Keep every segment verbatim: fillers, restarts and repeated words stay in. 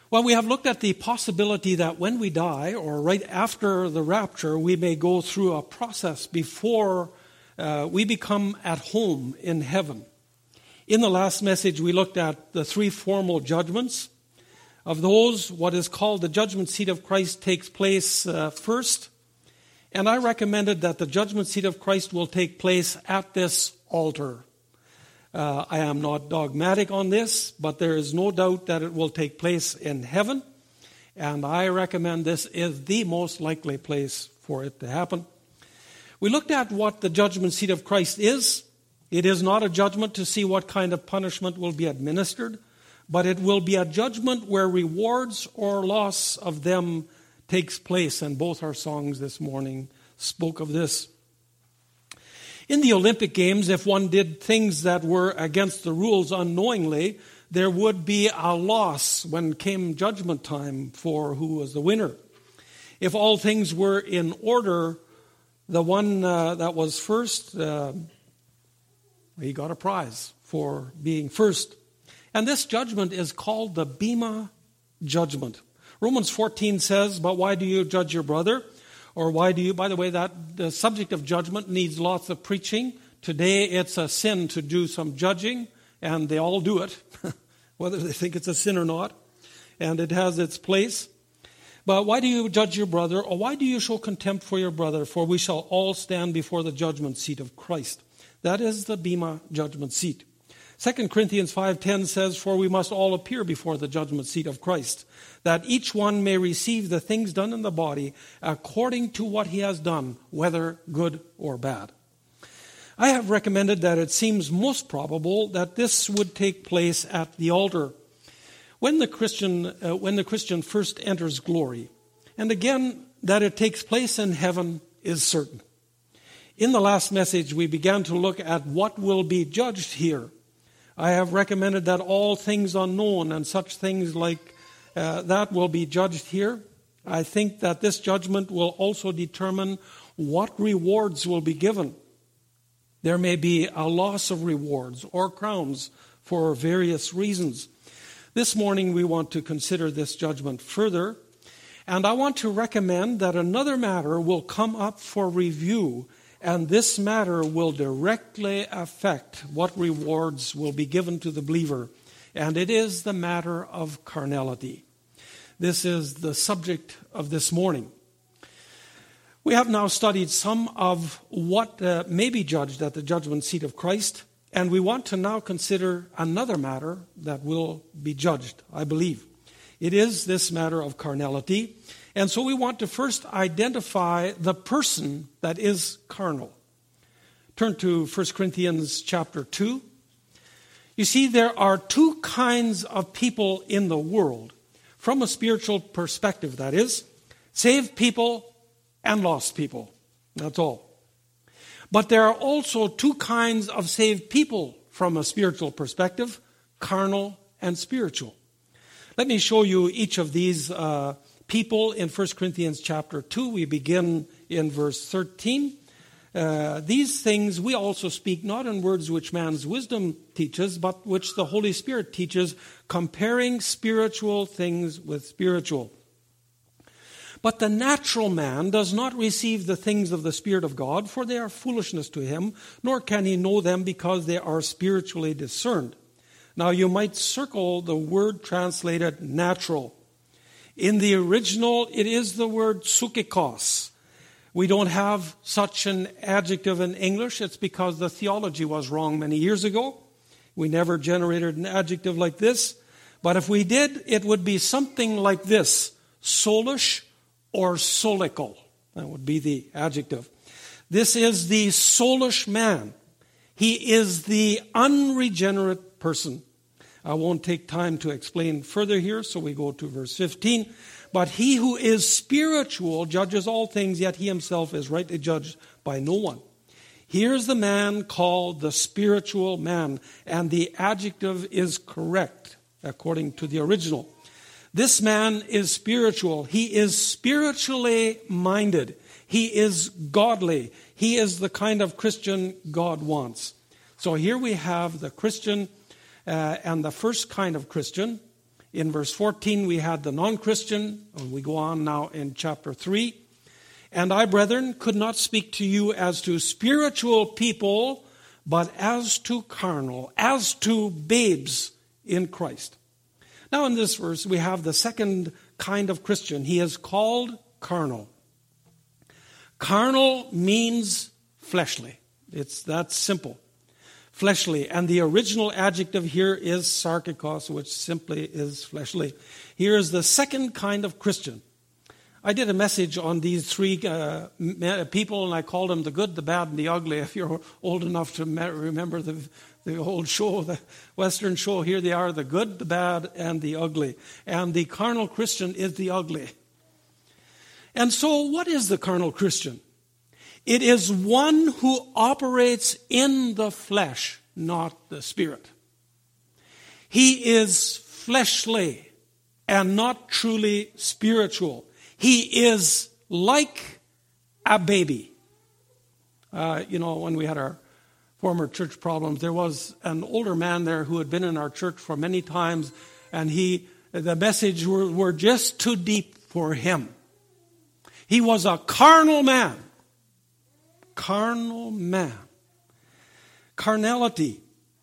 Well, we have looked at the possibility that when we die, or right after the rapture, we may go through a process before uh, we become at home in heaven. In the last message, we looked at the three formal judgments. Of those, what is called the judgment seat of Christ takes place uh, first. And I recommended that the judgment seat of Christ will take place at this altar. Uh, I am not dogmatic on this, but there is no doubt that it will take place in heaven. And I recommend this is the most likely place for it to happen. We looked at what the judgment seat of Christ is. It is not a judgment to see what kind of punishment will be administered, but it will be a judgment where rewards or loss of them takes place. And both our songs this morning spoke of this. In the Olympic Games, if one did things that were against the rules unknowingly, there would be a loss when came judgment time for who was the winner. If all things were in order, the one uh, that was first, uh, he got a prize for being first. And this judgment is called the Bema judgment. Romans fourteen says, "But why do you judge your brother? Or why do you," by the way, that the subject of judgment needs lots of preaching. Today it's a sin to do some judging, and they all do it, whether they think it's a sin or not. And it has its place. "But why do you judge your brother? Or why do you show contempt for your brother? For we shall all stand before the judgment seat of Christ." That is the Bema judgment seat. Second Corinthians five ten says, "For we must all appear before the judgment seat of Christ, that each one may receive the things done in the body according to what he has done, whether good or bad." I have recommended that it seems most probable that this would take place at the altar when the Christian uh, when the Christian first enters glory. And again, that it takes place in heaven is certain. In the last message, we began to look at what will be judged here. I have recommended that all things unknown and such things like uh, that will be judged here. I think that this judgment will also determine what rewards will be given. There may be a loss of rewards or crowns for various reasons. This morning we want to consider this judgment further, and I want to recommend that another matter will come up for review. And this matter will directly affect what rewards will be given to the believer. And it is the matter of carnality. This is the subject of this morning. We have now studied some of what uh, may be judged at the judgment seat of Christ. And we want to now consider another matter that will be judged, I believe. It is this matter of carnality. And so we want to first identify the person that is carnal. Turn to First Corinthians chapter two. You see, there are two kinds of people in the world, from a spiritual perspective, that is, saved people and lost people. That's all. But there are also two kinds of saved people from a spiritual perspective, carnal and spiritual. Let me show you each of these uh, people in First Corinthians chapter two. We begin in verse thirteen. Uh, These things we also speak not in words which man's wisdom teaches, but which the Holy Spirit teaches, comparing spiritual things with spiritual. But the natural man does not receive the things of the Spirit of God, for they are foolishness to him, nor can he know them because they are spiritually discerned. Now you might circle the word translated natural. In the original, it is the word psychikos. We don't have such an adjective in English. It's because the theology was wrong many years ago. We never generated an adjective like this. But if we did, it would be something like this: soulish or solical. That would be the adjective. This is the soulish man. He is the unregenerate person. I won't take time to explain further here, so we go to verse fifteen. But he who is spiritual judges all things, yet he himself is rightly judged by no one. Here's the man called the spiritual man, and the adjective is correct according to the original. This man is spiritual. He is spiritually minded. He is godly. He is the kind of Christian God wants. So here we have the Christian uh, and the first kind of Christian. In verse fourteen, we had the non-Christian, and we go on now in chapter three. And I, brethren, could not speak to you as to spiritual people, but as to carnal, as to babes in Christ. Now in this verse, we have the second kind of Christian. He is called carnal. Carnal means fleshly. It's that simple. Fleshly. And the original adjective here is sarkikos, which simply is fleshly. Here is the second kind of Christian. I did a message on these three uh, people, and I called them the good, the bad, and the ugly. If you're old enough to remember the, the old show, the Western show, here they are, the good, the bad, and the ugly. And the carnal Christian is the ugly. And so what is the carnal Christian? It is one who operates in the flesh, not the spirit. He is fleshly and not truly spiritual. He is like a baby. Uh, you know, when we had our former church problems, there was an older man there who had been in our church for many times, and he, the message were, were just too deep for him. He was a carnal man. Carnal man. Carnality.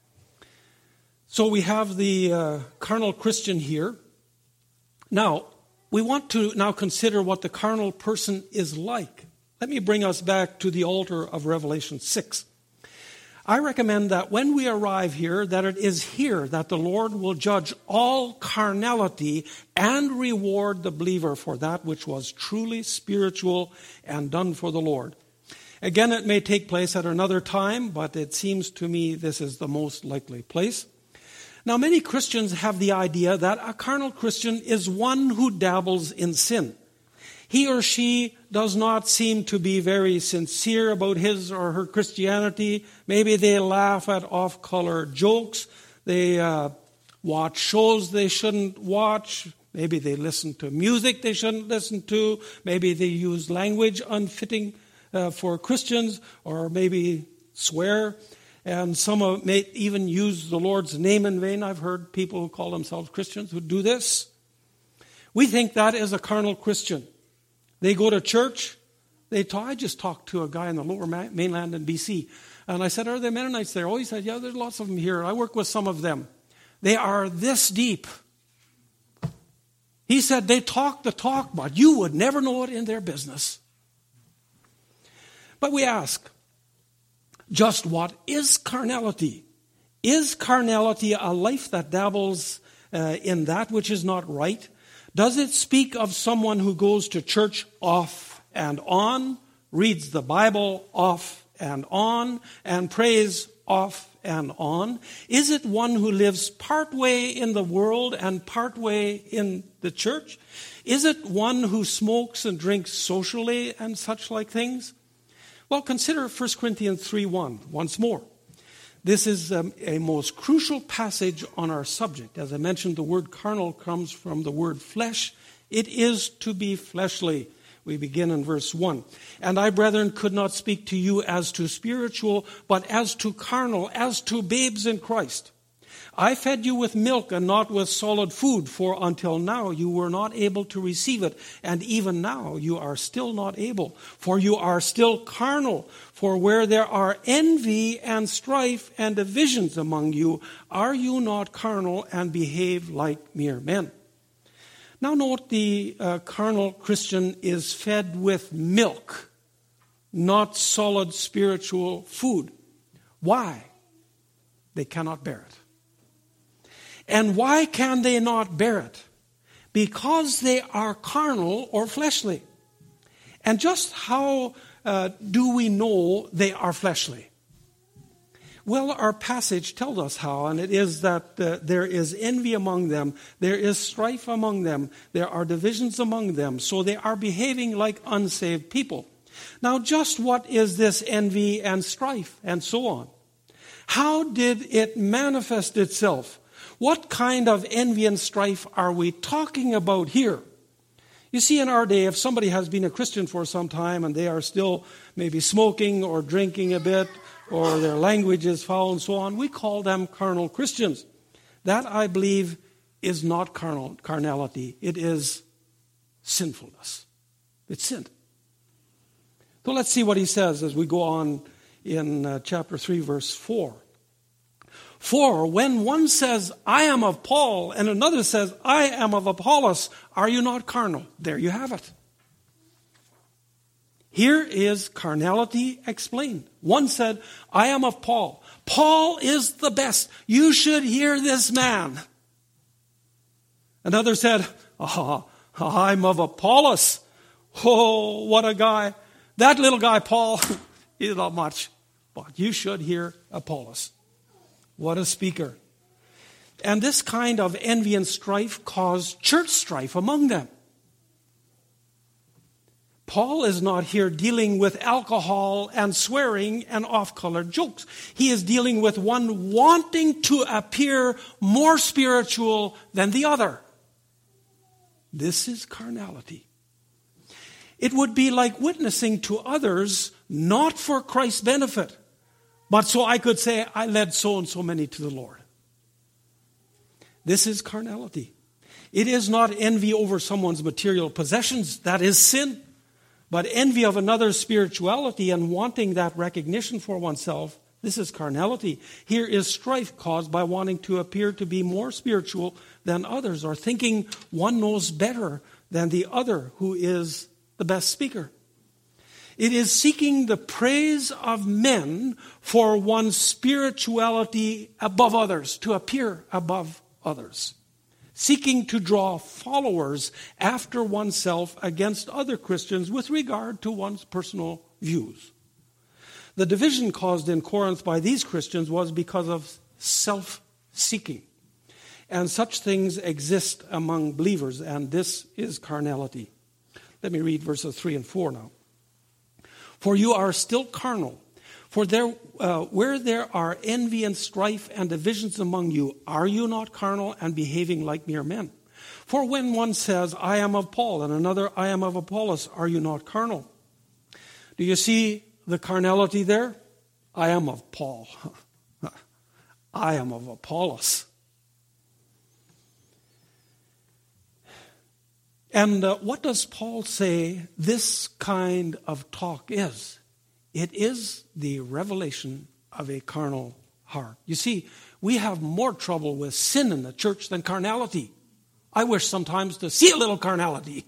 So we have the uh, carnal Christian here. Now, we want to now consider what the carnal person is like. Let me bring us back to the altar of Revelation six. I recommend that when we arrive here, that it is here that the Lord will judge all carnality and reward the believer for that which was truly spiritual and done for the Lord. Again, it may take place at another time, but it seems to me this is the most likely place. Now, many Christians have the idea that a carnal Christian is one who dabbles in sin. He or she does not seem to be very sincere about his or her Christianity. Maybe they laugh at off-color jokes. They uh, watch shows they shouldn't watch. Maybe they listen to music they shouldn't listen to. Maybe they use language unfitting uh, for Christians, or maybe swear. And some may even use the Lord's name in vain. I've heard people who call themselves Christians who do this. We think that is a carnal Christian. They go to church. They talk. I just talked to a guy in the lower mainland in B C. And I said, are there Mennonites there? Oh, he said, yeah, there's lots of them here. I work with some of them. They are this deep. He said they talk the talk, but you would never know it in their business. But we ask, just what is carnality? Is carnality a life that dabbles uh, in that which is not right? Does it speak of someone who goes to church off and on, reads the Bible off and on, and prays off and on? Is it one who lives partway in the world and partway in the church? Is it one who smokes and drinks socially and such like things? Well, consider First Corinthians three one once more. This is um, a most crucial passage on our subject. As I mentioned, the word carnal comes from the word flesh. It is to be fleshly. We begin in verse one. And I, brethren, could not speak to you as to spiritual, but as to carnal, as to babes in Christ. I fed you with milk and not with solid food, for until now you were not able to receive it, and even now you are still not able, for you are still carnal. For where there are envy and strife and divisions among you, are you not carnal and behave like mere men? Now note the uh, carnal Christian is fed with milk, not solid spiritual food. Why? They cannot bear it. And why can they not bear it? Because they are carnal or fleshly. And just how uh, do we know they are fleshly? Well, our passage tells us how, and it is that uh, there is envy among them, there is strife among them, there are divisions among them, so they are behaving like unsaved people. Now, just what is this envy and strife and so on? How did it manifest itself? What kind of envy and strife are we talking about here? You see, in our day, if somebody has been a Christian for some time and they are still maybe smoking or drinking a bit, or their language is foul and so on, we call them carnal Christians. That, I believe, is not carnal, carnality. It is sinfulness. It's sin. So let's see what he says as we go on in uh, chapter three, verse four. For when one says, I am of Paul, and another says, I am of Apollos, are you not carnal? There you have it. Here is carnality explained. One said, I am of Paul. Paul is the best. You should hear this man. Another said, oh, I'm of Apollos. Oh, what a guy. That little guy, Paul, he's not much. But you should hear Apollos. What a speaker. And this kind of envy and strife caused church strife among them. Paul is not here dealing with alcohol and swearing and off-colored jokes. He is dealing with one wanting to appear more spiritual than the other. This is carnality. It would be like witnessing to others not for Christ's benefit, but so I could say, I led so and so many to the Lord. This is carnality. It is not envy over someone's material possessions. That is sin. But envy of another's spirituality and wanting that recognition for oneself, this is carnality. Here is strife caused by wanting to appear to be more spiritual than others, or thinking one knows better than the other who is the best speaker. It is seeking the praise of men for one's spirituality above others, to appear above others. Seeking to draw followers after oneself against other Christians with regard to one's personal views. The division caused in Corinth by these Christians was because of self-seeking. And such things exist among believers, and this is carnality. Let me read verses three and four now. For you are still carnal. For there, uh, where there are envy and strife and divisions among you, are you not carnal and behaving like mere men? For when one says, I am of Paul, and another, I am of Apollos, are you not carnal? Do you see the carnality there? I am of Paul. I am of Apollos. And uh, what does Paul say this kind of talk is? It is the revelation of a carnal heart. You see, we have more trouble with sin in the church than carnality. I wish sometimes to see a little carnality.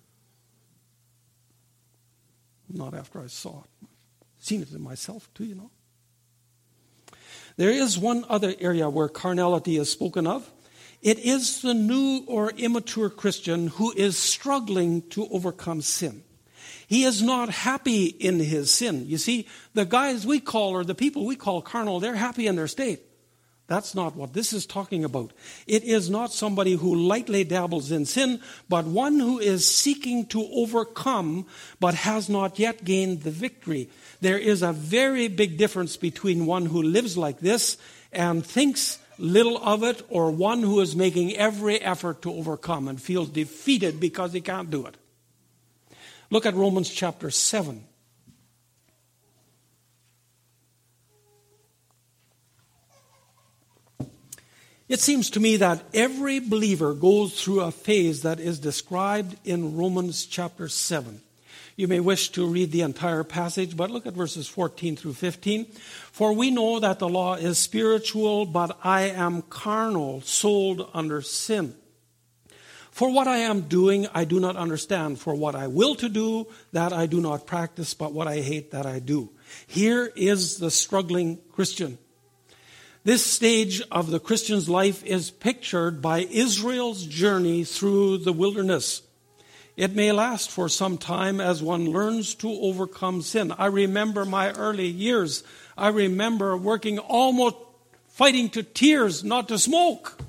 Not after I saw it. Seen it in myself too, you know. There is one other area where carnality is spoken of. It is the new or immature Christian who is struggling to overcome sin. He is not happy in his sin. You see, the guys we call, or the people we call carnal, they're happy in their state. That's not what this is talking about. It is not somebody who lightly dabbles in sin, but one who is seeking to overcome, but has not yet gained the victory. There is a very big difference between one who lives like this and thinks little of it, or one who is making every effort to overcome and feels defeated because he can't do it. Look at Romans chapter seven. It seems to me that every believer goes through a phase that is described in Romans chapter seven. You may wish to read the entire passage, but look at verses fourteen through fifteen. For we know that the law is spiritual, but I am carnal, sold under sin. For what I am doing, I do not understand. For what I will to do, that I do not practice, but what I hate, that I do. Here is the struggling Christian. This stage of the Christian's life is pictured by Israel's journey through the wilderness. It may last for some time as one learns to overcome sin. I remember my early years. I remember working almost fighting to tears not to smoke.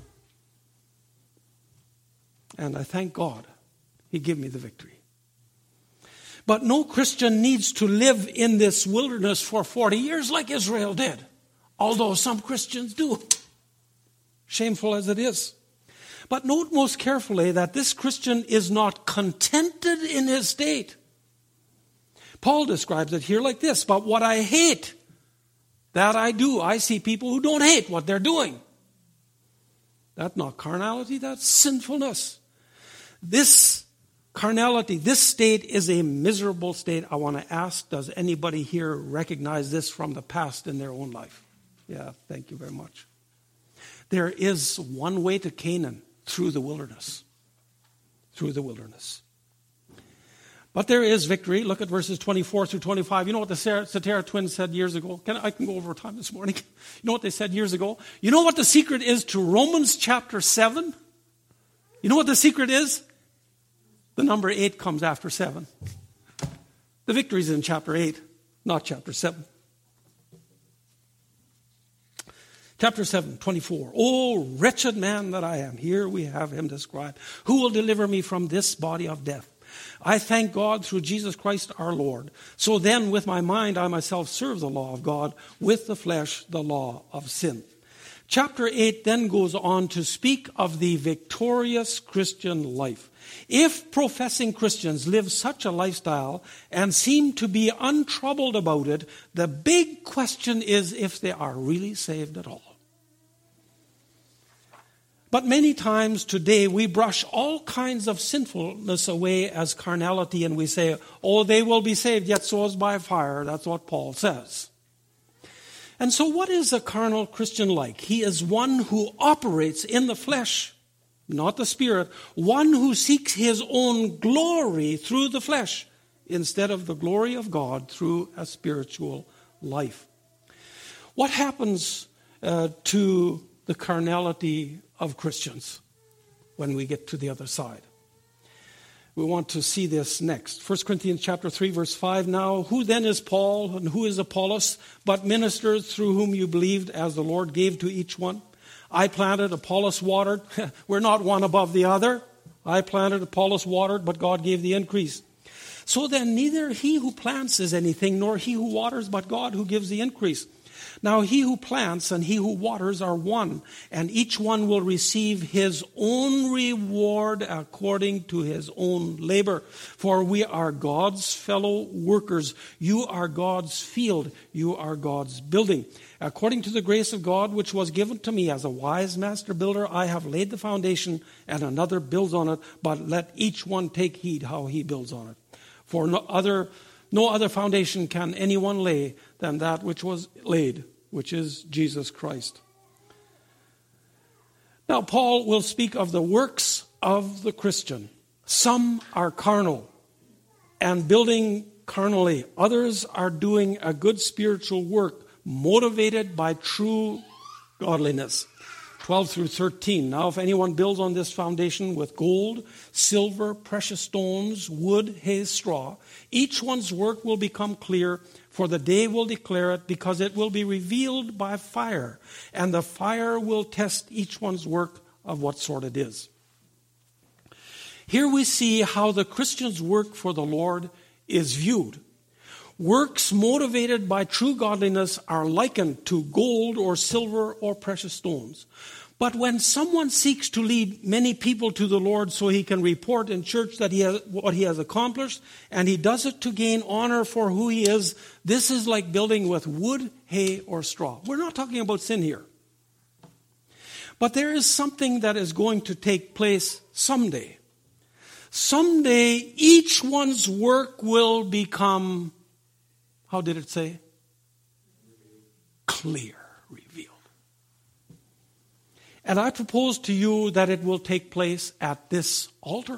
And I thank God He gave me the victory. But no Christian needs to live in this wilderness for forty years like Israel did. Although some Christians do. Shameful as it is. But note most carefully that this Christian is not contented in his state. Paul describes it here like this. But what I hate, that I do. I see people who don't hate what they're doing. That's not carnality, that's sinfulness. This carnality, this state is a miserable state. I want to ask, does anybody here recognize this from the past in their own life? Yeah, thank you very much. There is one way to Canaan, through the wilderness. Through the wilderness. But there is victory. Look at verses twenty-four through twenty-five. You know what the Cetera twins said years ago? Can I, I can go over time this morning. You know what they said years ago? You know what the secret is to Romans chapter seven? You know what the secret is? The number eight comes after seven. The victory is in chapter eight, not chapter seven. Chapter seven, twenty-four. Oh, wretched man that I am. Here we have him described. Who will deliver me from this body of death? I thank God through Jesus Christ our Lord. So then with my mind I myself serve the law of God, with the flesh the law of sin. Chapter eight then goes on to speak of the victorious Christian life. If professing Christians live such a lifestyle and seem to be untroubled about it, the big question is if they are really saved at all. But many times today we brush all kinds of sinfulness away as carnality, and we say, oh, they will be saved, yet so as by fire. That's what Paul says. And so what is a carnal Christian like? He is one who operates in the flesh, not the spirit, one who seeks his own glory through the flesh instead of the glory of God through a spiritual life. What happens uh, to the carnality of Christians when we get to the other side? We want to see this next. First Corinthians chapter three, verse five. Now, who then is Paul and who is Apollos, but ministers through whom you believed, as the Lord gave to each one? I planted, Apollos watered. We're not one above the other. I planted, Apollos watered, but God gave the increase. So then neither he who plants is anything, nor he who waters, but God who gives the increase. Now he who plants and he who waters are one, and each one will receive his own reward according to his own labor. For we are God's fellow workers. You are God's field. You are God's building. According to the grace of God which was given to me as a wise master builder, I have laid the foundation, and another builds on it, but let each one take heed how he builds on it. For no other, no other foundation can anyone lay than that which was laid, which is Jesus Christ. Now, Paul will speak of the works of the Christian. Some are carnal and building carnally. Others are doing a good spiritual work motivated by true godliness. twelve through thirteen. Now, if anyone builds on this foundation with gold, silver, precious stones, wood, hay, straw, each one's work will become clear, for the day will declare it, because it will be revealed by fire, and the fire will test each one's work of what sort it is. Here we see how the Christian's work for the Lord is viewed. Works motivated by true godliness are likened to gold or silver or precious stones. But when someone seeks to lead many people to the Lord so he can report in church that he has what he has accomplished, and he does it to gain honor for who he is, this is like building with wood, hay, or straw. We're not talking about sin here. But there is something that is going to take place someday. Someday, each one's work will become, how did it say? Clear, revealed. And I propose to you that it will take place at this altar.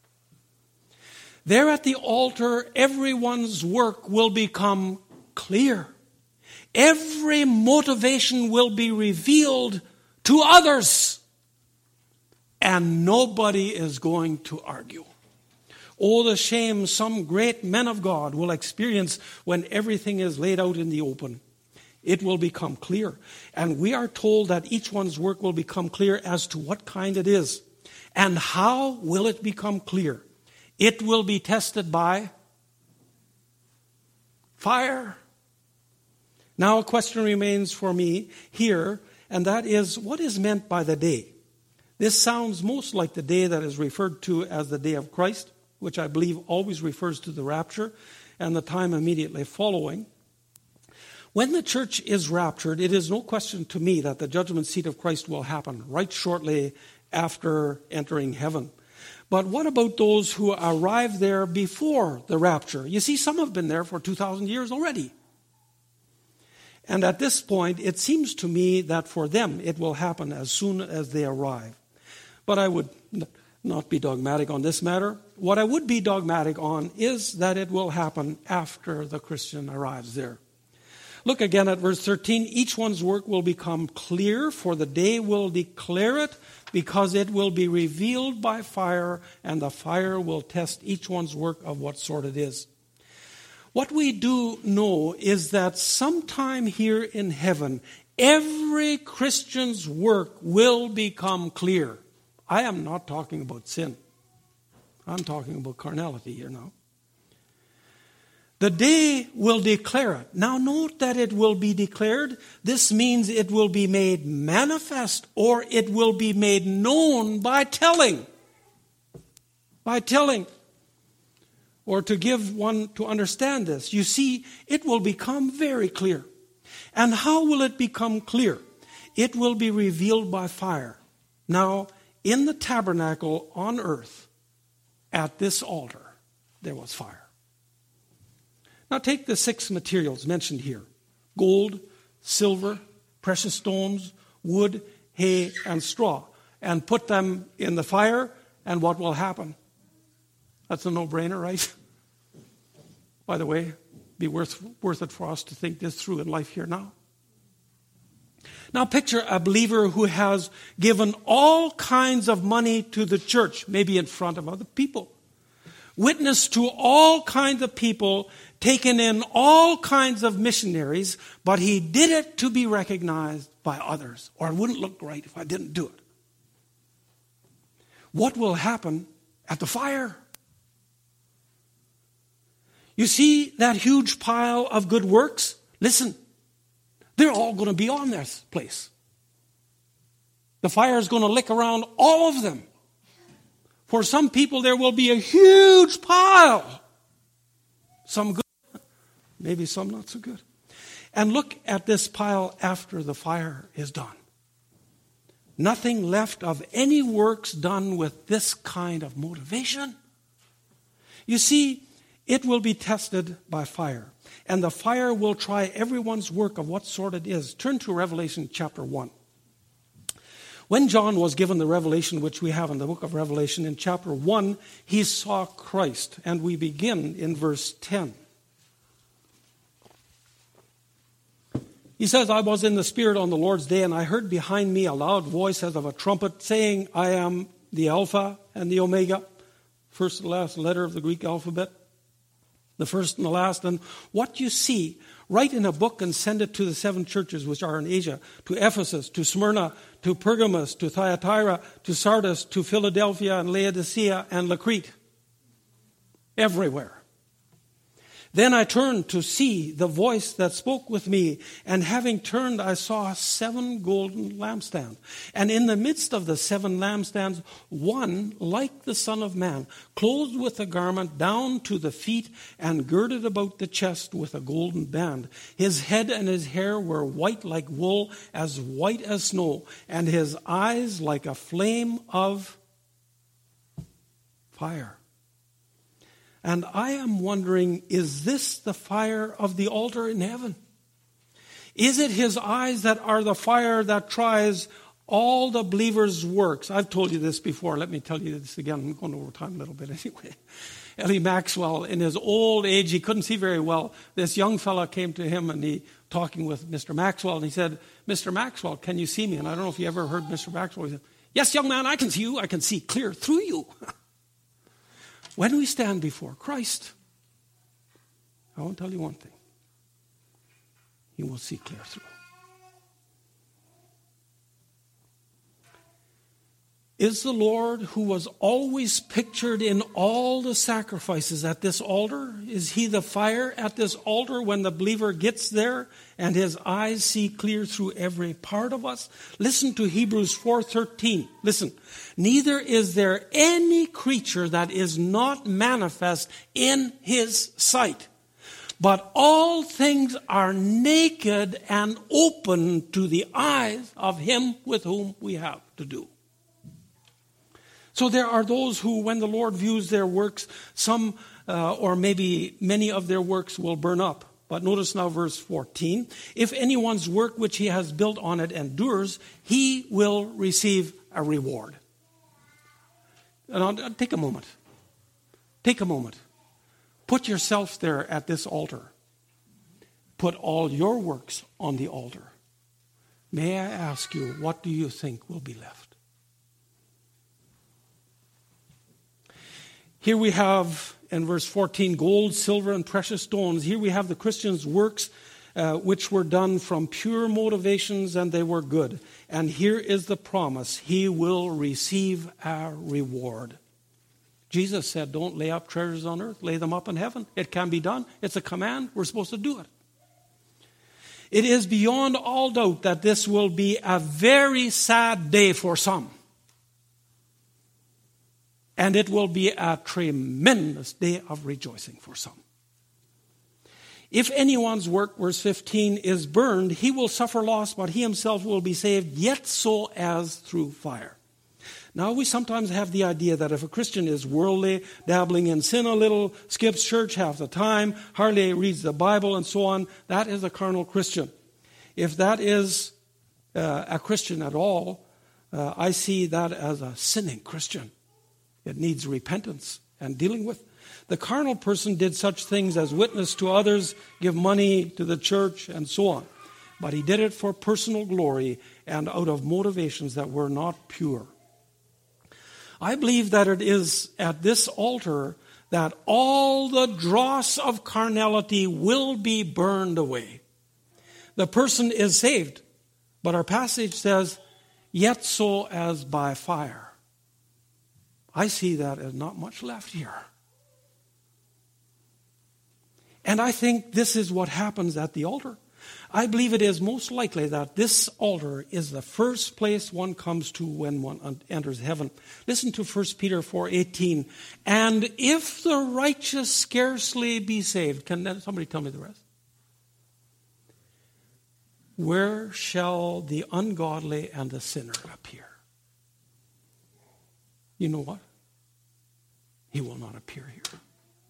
There at the altar, everyone's work will become clear. Every motivation will be revealed to others. And nobody is going to argue. Oh, the shame some great men of God will experience when everything is laid out in the open. It will become clear. And we are told that each one's work will become clear as to what kind it is. And how will it become clear? It will be tested by fire. Now a question remains for me here, and that is, what is meant by the day? This sounds most like the day that is referred to as the day of Christ, which I believe always refers to the rapture and the time immediately following. When the church is raptured, it is no question to me that the judgment seat of Christ will happen right shortly after entering heaven. But what about those who arrive there before the rapture? You see, some have been there for two thousand years already. And at this point, it seems to me that for them it will happen as soon as they arrive. But I would not be dogmatic on this matter. What I would be dogmatic on is that it will happen after the Christian arrives there. Look again at verse thirteen. Each one's work will become clear, for the day will declare it, because it will be revealed by fire, and the fire will test each one's work of what sort it is. What we do know is that sometime here in heaven, every Christian's work will become clear. I am not talking about sin. I'm talking about carnality here now. The day will declare it. Now note that it will be declared. This means it will be made manifest, or it will be made known by telling. By telling. Or to give one to understand this. You see, it will become very clear. And how will it become clear? It will be revealed by fire. Now, in the tabernacle on earth, at this altar, there was fire. Now take the six materials mentioned here. Gold, silver, precious stones, wood, hay, and straw. And put them in the fire, and what will happen? That's a no-brainer, right? By the way, be worth, worth it for us to think this through in life here now. Now picture a believer who has given all kinds of money to the church, maybe in front of other people. Witness to all kinds of people, taken in all kinds of missionaries, but he did it to be recognized by others, or it wouldn't look right if I didn't do it. What will happen at the fire? You see that huge pile of good works? Listen, they're all going to be on this place. The fire is going to lick around all of them. For some people, there will be a huge pile. Some good, maybe some not so good. And look at this pile after the fire is done. Nothing left of any works done with this kind of motivation. You see, it will be tested by fire. And the fire will try everyone's work of what sort it is. Turn to Revelation chapter one. When John was given the revelation which we have in the book of Revelation, in chapter one, he saw Christ. And we begin in verse ten. He says, I was in the Spirit on the Lord's day, and I heard behind me a loud voice as of a trumpet saying, I am the Alpha and the Omega, first and last letter of the Greek alphabet, the first and the last. And what you see, write in a book and send it to the seven churches which are in Asia, to Ephesus, to Smyrna, to Pergamos, to Thyatira, to Sardis, to Philadelphia and Laodicea and Lacrete. Everywhere. Then I turned to see the voice that spoke with me, and having turned, I saw seven golden lampstands. And in the midst of the seven lampstands, one like the Son of Man, clothed with a garment down to the feet and girded about the chest with a golden band. His head and his hair were white like wool, as white as snow, and his eyes like a flame of fire. And I am wondering, is this the fire of the altar in heaven? Is it his eyes that are the fire that tries all the believer's works? I've told you this before. Let me tell you this again. I'm going over time a little bit anyway. Ellie Maxwell, in his old age, he couldn't see very well. This young fella came to him and he, talking with Mister Maxwell, and he said, Mister Maxwell, can you see me? And I don't know if you ever heard Mister Maxwell. He said, yes, young man, I can see you. I can see clear through you. When we stand before Christ, I want to tell you one thing. You will see clear through. Is the Lord, who was always pictured in all the sacrifices at this altar, is he the fire at this altar when the believer gets there and his eyes see clear through every part of us? Listen to Hebrews four thirteen. Listen. Neither is there any creature that is not manifest in his sight. But all things are naked and open to the eyes of him with whom we have to do. So there are those who, when the Lord views their works, some uh, or maybe many of their works will burn up. But notice now verse fourteen. If anyone's work which he has built on it endures, he will receive a reward. And take a moment. Take a moment. Put yourself there at this altar. Put all your works on the altar. May I ask you, what do you think will be left? Here we have, in verse fourteen, gold, silver, and precious stones. Here we have the Christians' works uh, which were done from pure motivations, and they were good. And here is the promise. He will receive a reward. Jesus said, don't lay up treasures on earth, lay them up in heaven. It can be done. It's a command. We're supposed to do it. It is beyond all doubt that this will be a very sad day for some. And it will be a tremendous day of rejoicing for some. If anyone's work, verse fifteen, is burned, he will suffer loss, but he himself will be saved, yet so as through fire. Now, we sometimes have the idea that if a Christian is worldly, dabbling in sin a little, skips church half the time, hardly reads the Bible, and so on, that is a carnal Christian. If that is uh, a Christian at all, uh, I see that as a sinning Christian. It needs repentance and dealing with. The carnal person did such things as witness to others, give money to the church, and so on. But he did it for personal glory and out of motivations that were not pure. I believe that it is at this altar that all the dross of carnality will be burned away. The person is saved, but our passage says, yet so as by fire. I see that as not much left here. And I think this is what happens at the altar. I believe it is most likely that this altar is the first place one comes to when one enters heaven. Listen to First Peter four eighteen. And if the righteous scarcely be saved, can somebody tell me the rest? Where shall the ungodly and the sinner appear? You know what? He will not appear here.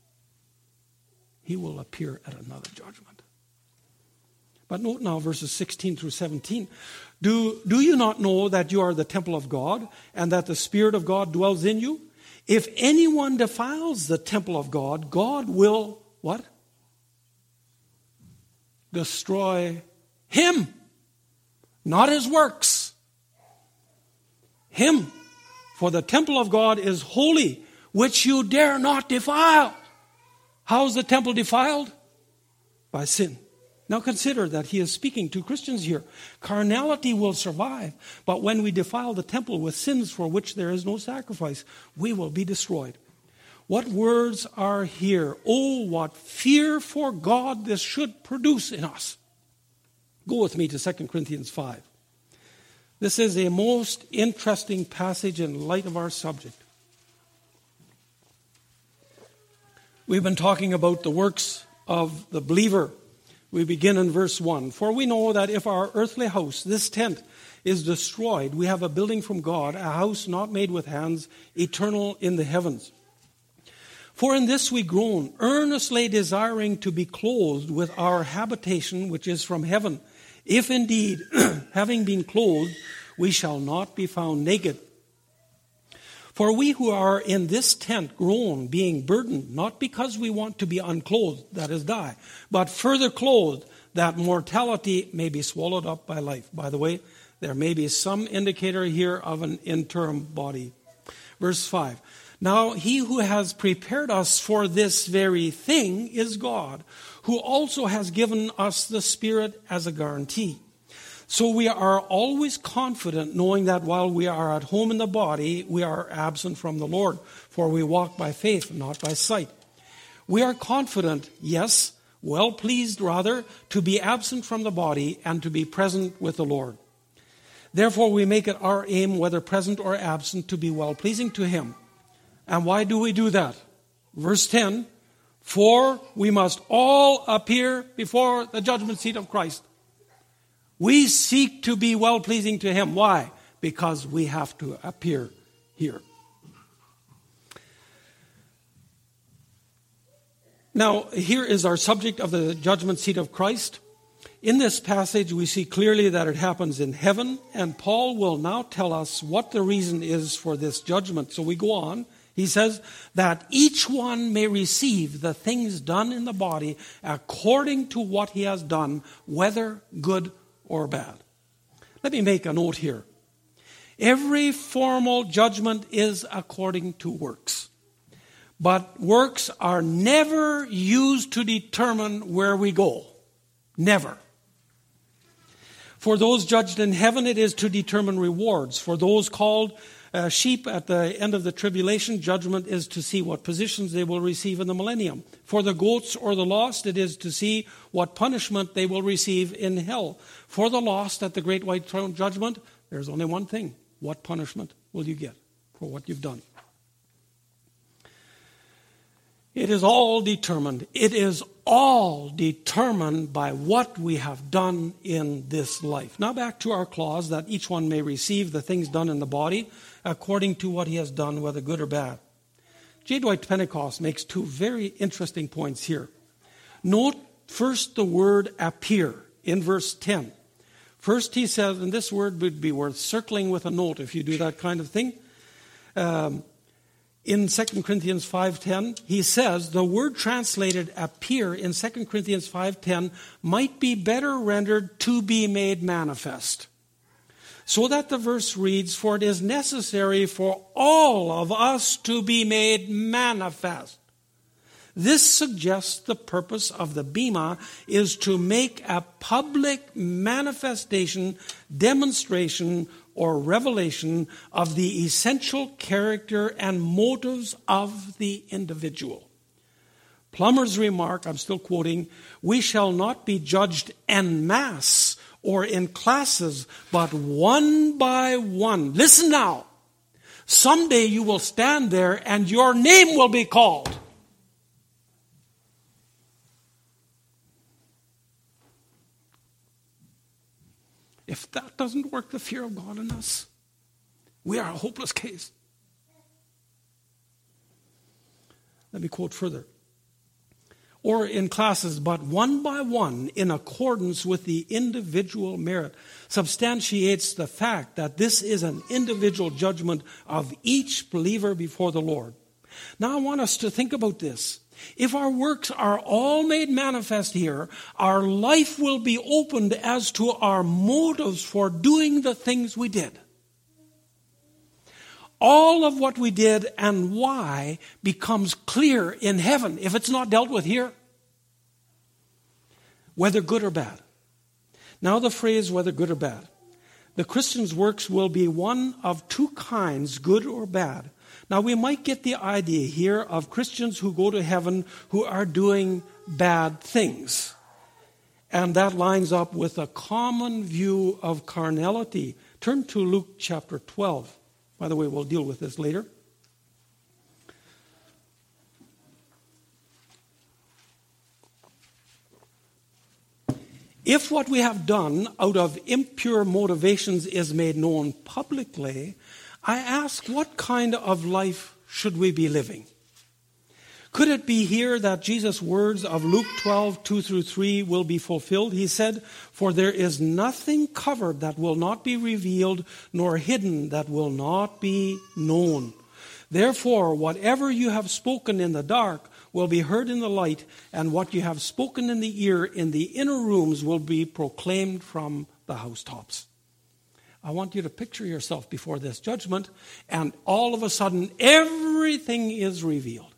He will appear at another judgment. But note now verses sixteen through seventeen. Do, do you not know that you are the temple of God and that the Spirit of God dwells in you? If anyone defiles the temple of God, God will, what? Destroy him. Not his works. Him. For the temple of God is holy, which you dare not defile. How is the temple defiled? By sin. Now consider that he is speaking to Christians here. Carnality will survive, but when we defile the temple with sins for which there is no sacrifice, we will be destroyed. What words are here? Oh, what fear for God this should produce in us. Go with me to Second Corinthians five. This is a most interesting passage in light of our subject. We've been talking about the works of the believer. We begin in verse one. For we know that if our earthly house, this tent, is destroyed, we have a building from God, a house not made with hands, eternal in the heavens. For in this we groan, earnestly desiring to be clothed with our habitation which is from heaven, if indeed, having been clothed, we shall not be found naked. For we who are in this tent groan, being burdened, not because we want to be unclothed, that is, die, but further clothed, that mortality may be swallowed up by life. By the way, there may be some indicator here of an interim body. Verse five. Now he who has prepared us for this very thing is God, who also has given us the Spirit as a guarantee. So we are always confident, knowing that while we are at home in the body, we are absent from the Lord, for we walk by faith, not by sight. We are confident, yes, well pleased rather, to be absent from the body and to be present with the Lord. Therefore we make it our aim, whether present or absent, to be well pleasing to him. And why do we do that? Verse ten, For we must all appear before the judgment seat of Christ. We seek to be well-pleasing to him. Why? Because we have to appear here. Now, here is our subject of the judgment seat of Christ. In this passage, we see clearly that it happens in heaven, and Paul will now tell us what the reason is for this judgment. So we go on. He says that each one may receive the things done in the body according to what he has done, whether good or bad. Let me make a note here. Every formal judgment is according to works. But works are never used to determine where we go. Never. For those judged in heaven, it is to determine rewards. For those called uh, sheep at the end of the tribulation, judgment is to see what positions they will receive in the millennium. For the goats or the lost, it is to see what punishment they will receive in hell. For the lost at the great white throne judgment, there's only one thing. What punishment will you get for what you've done? It is all determined. It is all determined by what we have done in this life. Now back to our clause that each one may receive the things done in the body according to what he has done, whether good or bad. J. Dwight Pentecost makes two very interesting points here. Note first the word appear in verse ten. First he says, and this word would be worth circling with a note if you do that kind of thing. Um, In Second Corinthians five ten, he says the word translated appear in Second Corinthians five ten might be better rendered to be made manifest. So that the verse reads, for it is necessary for all of us to be made manifest. This suggests the purpose of the bema is to make a public manifestation, demonstration, or revelation of the essential character and motives of the individual. Plummer's remark, I'm still quoting, we shall not be judged en masse or in classes, but one by one. Listen now. Someday you will stand there and your name will be called. If that doesn't work the fear of God in us, we are a hopeless case. Let me quote further. Or in classes, but one by one, in accordance with the individual merit, substantiates the fact that this is an individual judgment of each believer before the Lord. Now I want us to think about this. If our works are all made manifest here, our life will be opened as to our motives for doing the things we did. All of what we did and why becomes clear in heaven if it's not dealt with here. Whether good or bad. Now the phrase whether good or bad. The Christian's works will be one of two kinds, good or bad. Now, we might get the idea here of Christians who go to heaven who are doing bad things. And that lines up with a common view of carnality. Turn to Luke chapter twelve. By the way, we'll deal with this later. If what we have done out of impure motivations is made known publicly, I ask, what kind of life should we be living? Could it be here that Jesus' words of Luke twelve, two through three will be fulfilled? He said, for there is nothing covered that will not be revealed, nor hidden that will not be known. Therefore, whatever you have spoken in the dark will be heard in the light, and what you have spoken in the ear in the inner rooms will be proclaimed from the housetops. I want you to picture yourself before this judgment, and all of a sudden, everything is revealed.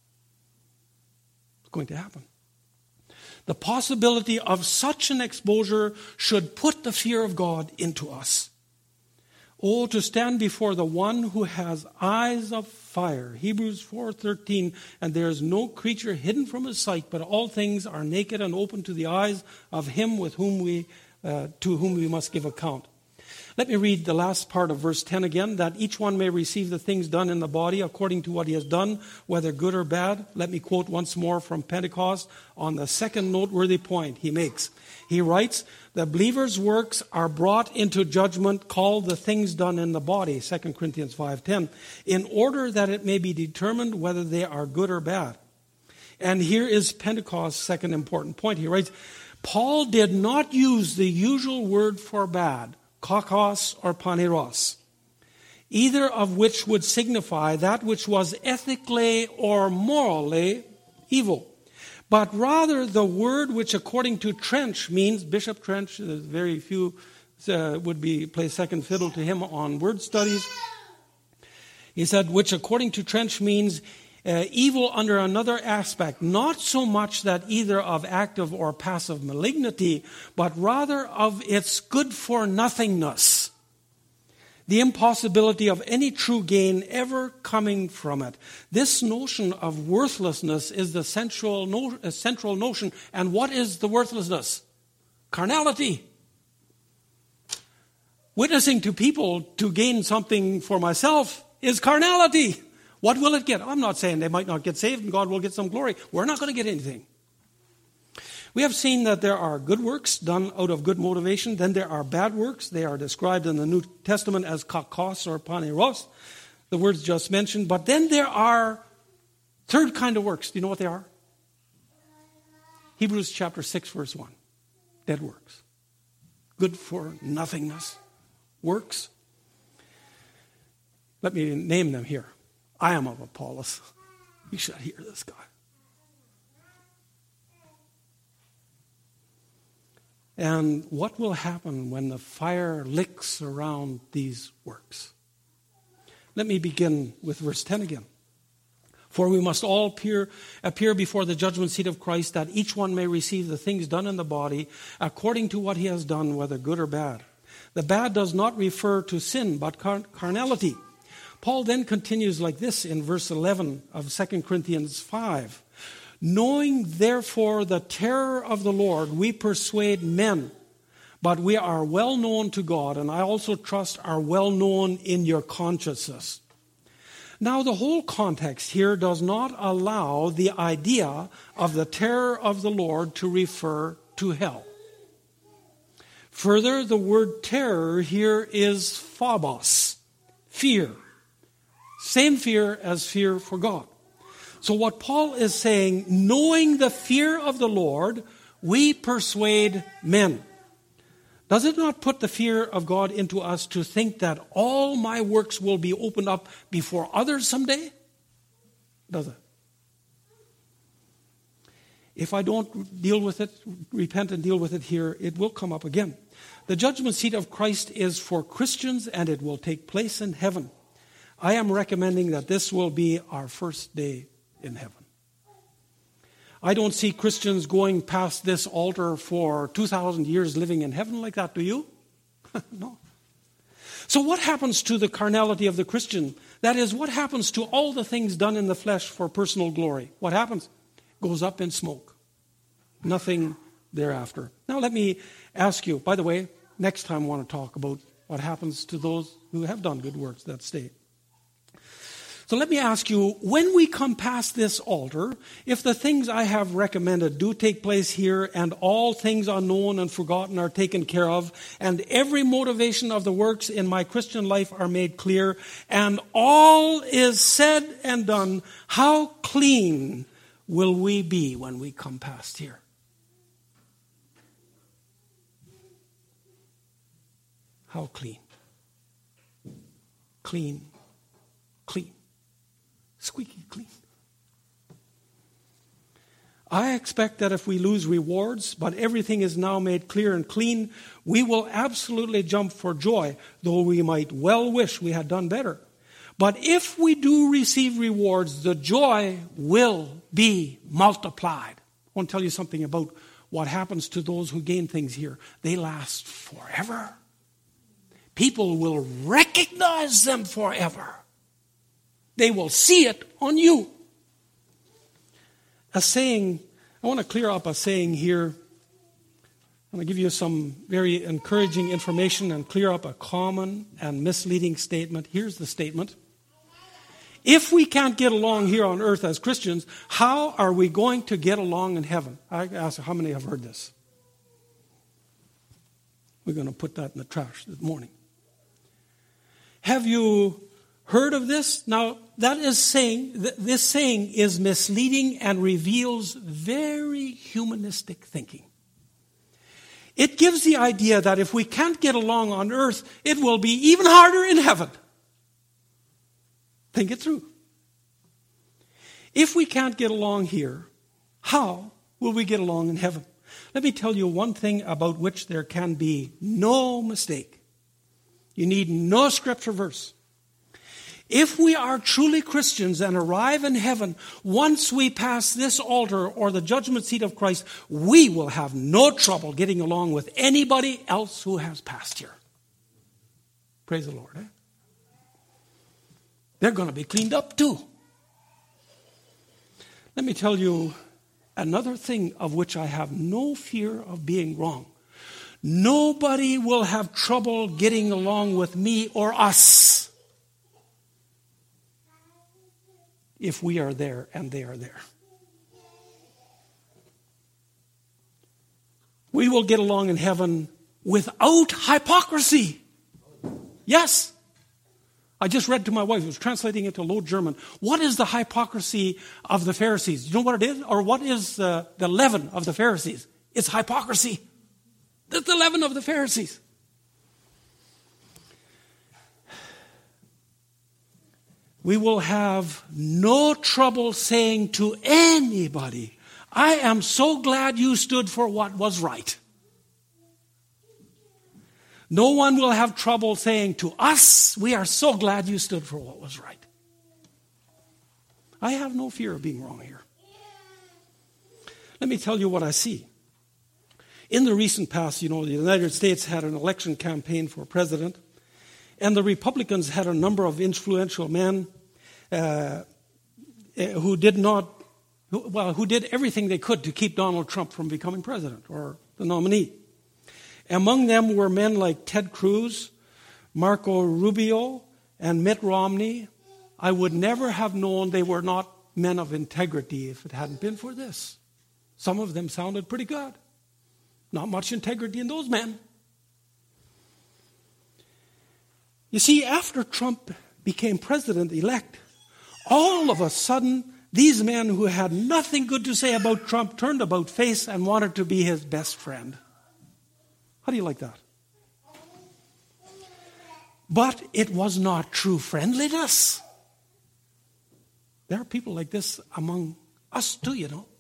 It's going to happen. The possibility of such an exposure should put the fear of God into us. Oh, to stand before the one who has eyes of fire. Hebrews four thirteen, and there is no creature hidden from his sight, but all things are naked and open to the eyes of him with whom we, uh, to whom we must give account. Let me read the last part of verse ten again. That each one may receive the things done in the body according to what he has done, whether good or bad. Let me quote once more from Pentecost on the second noteworthy point he makes. He writes, the believer's works are brought into judgment, called the things done in the body, Second Corinthians five ten, in order that it may be determined whether they are good or bad. And here is Pentecost's second important point. He writes, Paul did not use the usual word for bad, kakos or paneros, either of which would signify that which was ethically or morally evil, but rather the word which according to Trench means, Bishop Trench, very few uh, would be play second fiddle to him on word studies. He said, which according to Trench means uh, evil under another aspect, not so much that either of active or passive malignity, but rather of its good for nothingness. The impossibility of any true gain ever coming from it. This notion of worthlessness is the central, no, uh, central notion. And what is the worthlessness? Carnality. Witnessing to people to gain something for myself is carnality. What will it get? I'm not saying they might not get saved and God will get some glory. We're not going to get anything. We have seen that there are good works done out of good motivation. Then there are bad works. They are described in the New Testament as kakos or paneros, the words just mentioned. But then there are third kind of works. Do you know what they are? Hebrews chapter six, verse one. Dead works. Good for nothingness. Works. Let me name them here. I am of Apollos. You should hear this guy. And what will happen when the fire licks around these works? Let me begin with verse ten again. For we must all appear, appear before the judgment seat of Christ, that each one may receive the things done in the body according to what he has done, whether good or bad. The bad does not refer to sin, but car- carnality. Paul then continues like this in verse eleven of Second Corinthians five. Knowing, therefore, the terror of the Lord, we persuade men, but we are well known to God, and I also trust are well known in your consciences. Now, the whole context here does not allow the idea of the terror of the Lord to refer to hell. Further, the word terror here is phobos, fear. Same fear as fear for God. So what Paul is saying, knowing the fear of the Lord, we persuade men. Does it not put the fear of God into us to think that all my works will be opened up before others someday? Does it? If I don't deal with it, repent and deal with it here, it will come up again. The judgment seat of Christ is for Christians, and it will take place in heaven. I am recommending that this will be our first day in heaven. I don't see Christians going past this altar for two thousand years living in heaven like that, do you? No. So what happens to the carnality of the Christian? That is, what happens to all the things done in the flesh for personal glory? What happens? Goes up in smoke. Nothing thereafter. Now let me ask you, by the way, next time I want to talk about what happens to those who have done good works that state. So let me ask you, when we come past this altar, if the things I have recommended do take place here, and all things unknown and forgotten are taken care of, and every motivation of the works in my Christian life are made clear, and all is said and done, how clean will we be when we come past here? How clean? Clean. Clean. Squeaky clean. I expect that if we lose rewards, but everything is now made clear and clean, we will absolutely jump for joy, though we might well wish we had done better. But if we do receive rewards, the joy will be multiplied. I want to tell you something about what happens to those who gain things here. They last forever. People will recognize them forever. They will see it on you. A saying, I want to clear up a saying here. I'm going to give you some very encouraging information and clear up a common and misleading statement. Here's the statement. If we can't get along here on earth as Christians, how are we going to get along in heaven? I ask how many have heard this? We're going to put that in the trash this morning. Have you heard of this? Now, that is saying, this saying is misleading and reveals very humanistic thinking. It gives the idea that if we can't get along on earth, it will be even harder in heaven. Think it through. If we can't get along here, how will we get along in heaven? Let me tell you one thing about which there can be no mistake. You need no scripture verse. If we are truly Christians and arrive in heaven, once we pass this altar or the judgment seat of Christ, we will have no trouble getting along with anybody else who has passed here. Praise the Lord. Eh? They're going to be cleaned up too. Let me tell you another thing of which I have no fear of being wrong. Nobody will have trouble getting along with me or us if we are there and they are there. We will get along in heaven without hypocrisy. Yes. I just read to my wife, who was translating it to Low German. What is the hypocrisy of the Pharisees? You know what it is? Or what is the, the leaven of the Pharisees? It's hypocrisy. That's the leaven of the Pharisees. We will have no trouble saying to anybody, I am so glad you stood for what was right. No one will have trouble saying to us, we are so glad you stood for what was right. I have no fear of being wrong here. Let me tell you what I see. In the recent past, you know, the United States had an election campaign for president, and the Republicans had a number of influential men uh, who did not, who, well, who did everything they could to keep Donald Trump from becoming president or the nominee. Among them were men like Ted Cruz, Marco Rubio, and Mitt Romney. I would never have known they were not men of integrity if it hadn't been for this. Some of them sounded pretty good. Not much integrity in those men. You see, after Trump became president-elect, all of a sudden, these men who had nothing good to say about Trump turned about face and wanted to be his best friend. How do you like that? But it was not true friendliness. There are people like this among us too, you know.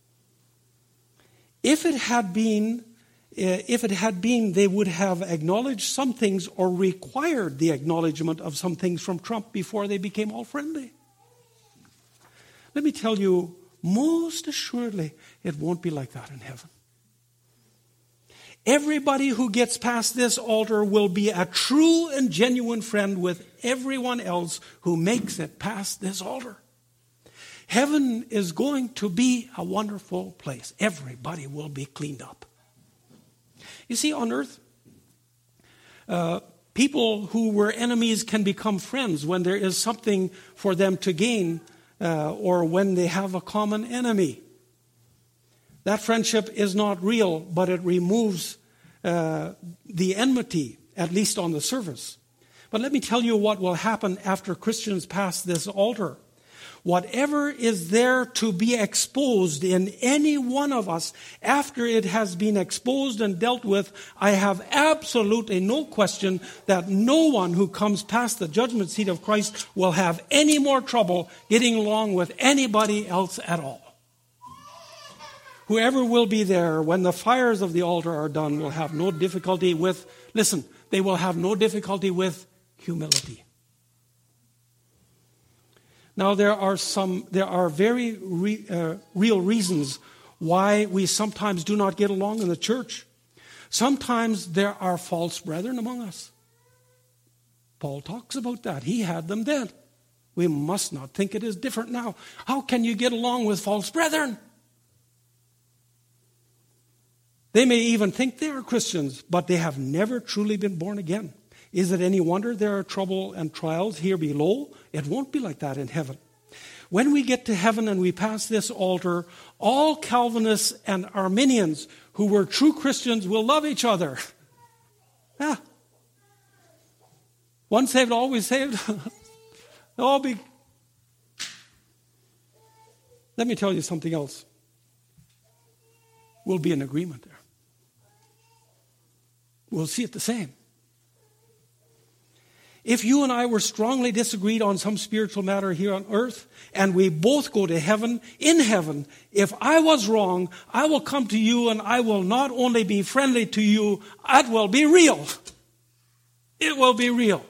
If it had been, uh, if it had been, they would have acknowledged some things or required the acknowledgement of some things from Trump before they became all friendly. Let me tell you, most assuredly, it won't be like that in heaven. Everybody who gets past this altar will be a true and genuine friend with everyone else who makes it past this altar. Heaven is going to be a wonderful place. Everybody will be cleaned up. You see, on earth, uh, people who were enemies can become friends when there is something for them to gain uh, or when they have a common enemy. That friendship is not real, but it removes uh, the enmity, at least on the surface. But let me tell you what will happen after Christians pass this altar. Whatever is there to be exposed in any one of us, after it has been exposed and dealt with, I have absolutely no question that no one who comes past the judgment seat of Christ will have any more trouble getting along with anybody else at all. Whoever will be there when the fires of the altar are done will have no difficulty with, listen, they will have no difficulty with humility. Now, there are some, there are very re, uh, real reasons why we sometimes do not get along in the church. Sometimes there are false brethren among us. Paul talks about that. He had them then. We must not think it is different now. How can you get along with false brethren? They may even think they are Christians, but they have never truly been born again. Is it any wonder there are trouble and trials here below? It won't be like that in heaven. When we get to heaven and we pass this altar, all Calvinists and Arminians who were true Christians will love each other. Yeah. Once saved, always saved. They'll all be. Let me tell you something else. We'll be in agreement there. We'll see it the same. If you and I were strongly disagreed on some spiritual matter here on earth, and we both go to heaven, in heaven, if I was wrong, I will come to you and I will not only be friendly to you, it will be real. It will be real.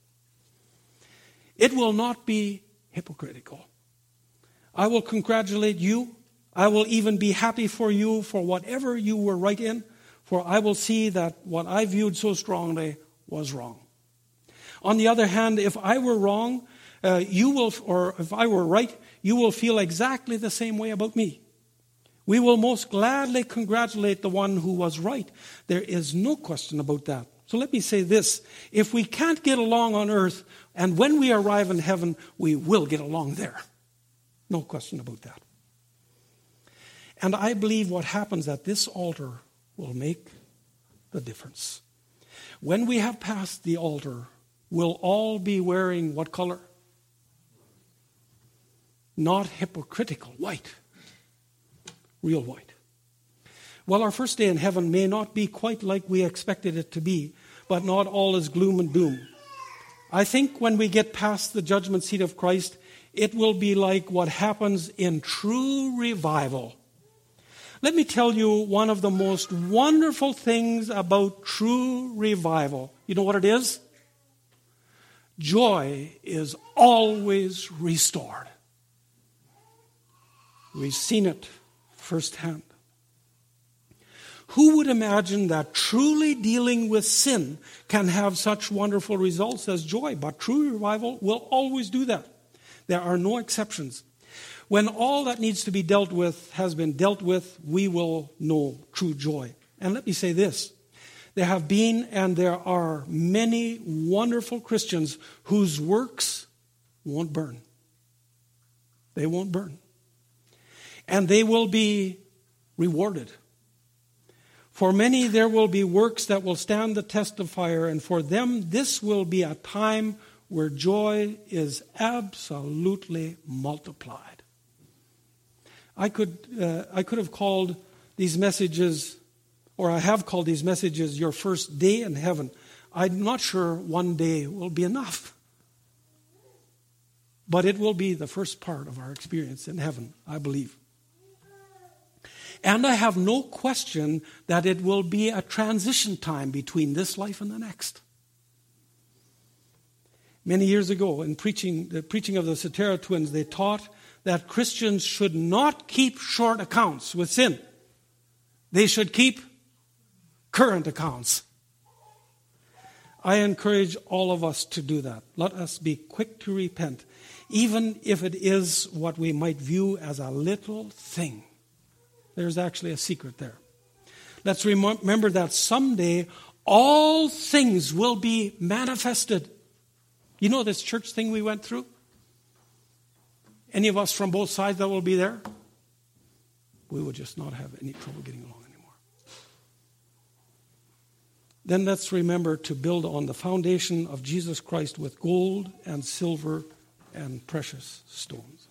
It will not be hypocritical. I will congratulate you. I will even be happy for you for whatever you were right in, for I will see that what I viewed so strongly was wrong. On the other hand, if I were wrong, uh, you will, or if I were right, you will feel exactly the same way about me. We will most gladly congratulate the one who was right. There is no question about that. So let me say this. If we can't get along on earth, and when we arrive in heaven, we will get along there. No question about that. And I believe what happens at this altar will make the difference. When we have passed the altar, we'll all be wearing what color? Not hypocritical, white. Real white. Well, our first day in heaven may not be quite like we expected it to be, but not all is gloom and doom. I think when we get past the judgment seat of Christ, it will be like what happens in true revival. Let me tell you one of the most wonderful things about true revival. You know what it is? Joy is always restored. We've seen it firsthand. Who would imagine that truly dealing with sin can have such wonderful results as joy? But true revival will always do that. There are no exceptions. When all that needs to be dealt with has been dealt with, we will know true joy. And let me say this. There have been and there are many wonderful Christians whose works won't burn. They won't burn. And they will be rewarded. For many, there will be works that will stand the test of fire, and for them, this will be a time where joy is absolutely multiplied. I could, uh, I could have called these messages, or I have called these messages, your first day in heaven. I'm not sure one day will be enough. But it will be the first part of our experience in heaven, I believe. And I have no question that it will be a transition time between this life and the next. Many years ago, in preaching the preaching of the Cetera twins, they taught that Christians should not keep short accounts with sin. They should keep current accounts. I encourage all of us to do that. Let us be quick to repent, even if it is what we might view as a little thing. There's actually a secret there. Let's remember that someday all things will be manifested. You know this church thing we went through? Any of us from both sides that will be there? We will just not have any trouble getting along anymore. Then let's remember to build on the foundation of Jesus Christ with gold and silver and precious stones.